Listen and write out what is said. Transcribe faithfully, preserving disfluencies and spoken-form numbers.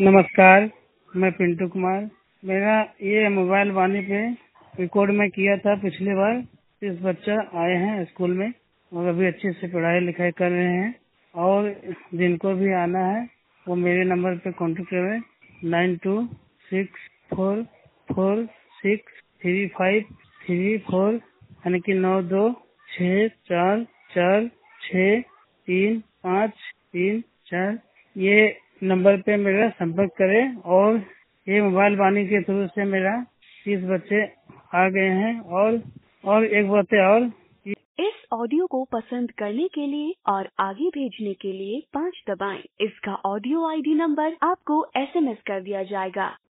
नमस्कार, मैं पिंटू कुमार। मेरा ये मोबाइल वाणी पे रिकॉर्ड में किया था पिछली बार। तीस बच्चा आए हैं स्कूल में और अभी अच्छे से पढ़ाई लिखाई कर रहे हैं और जिनको भी आना है वो मेरे नंबर पे कांटेक्ट करें nine two six four four six three five three four यानी कि नौ दो छः चार चार छः तीन पाँच तीन चार ये नंबर पे मेरा संपर्क करें। और ये मोबाइल वाणी के थ्रू से मेरा तीस बच्चे आ गए हैं। और और एक बात और, इस ऑडियो को पसंद करने के लिए और आगे भेजने के लिए पाँच दबाएं। इसका ऑडियो आईडी नंबर आपको एसएमएस कर दिया जाएगा।